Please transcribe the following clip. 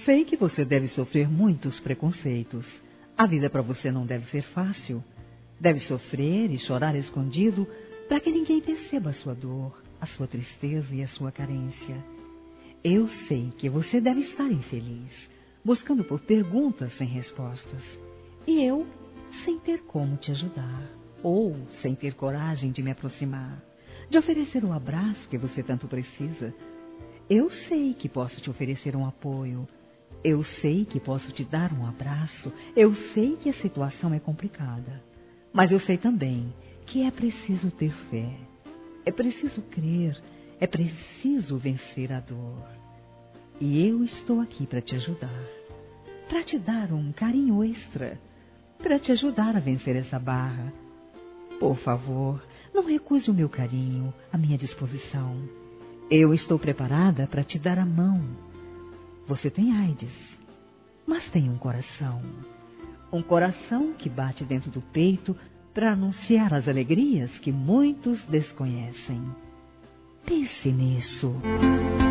sei que você deve sofrer muitos preconceitos. A vida para você não deve ser fácil. Deve sofrer e chorar escondido para que ninguém perceba a sua dor, a sua tristeza e a sua carência. Eu sei que você deve estar infeliz, buscando por perguntas sem respostas. E eu, sem ter como te ajudar, ou sem ter coragem de me aproximar, de oferecer o abraço que você tanto precisa. Eu sei que posso te oferecer um apoio. Eu sei que posso te dar um abraço. Eu sei que a situação é complicada. Mas eu sei também que é preciso ter fé. É preciso crer. É preciso vencer a dor. E eu estou aqui para te ajudar. Para te dar um carinho extra. Para te ajudar a vencer essa barra. Por favor, não recuse o meu carinho, a minha disposição. Eu estou preparada para te dar a mão. Você tem AIDS, mas tem um coração. Um coração que bate dentro do peito para anunciar as alegrias que muitos desconhecem. Pense nisso.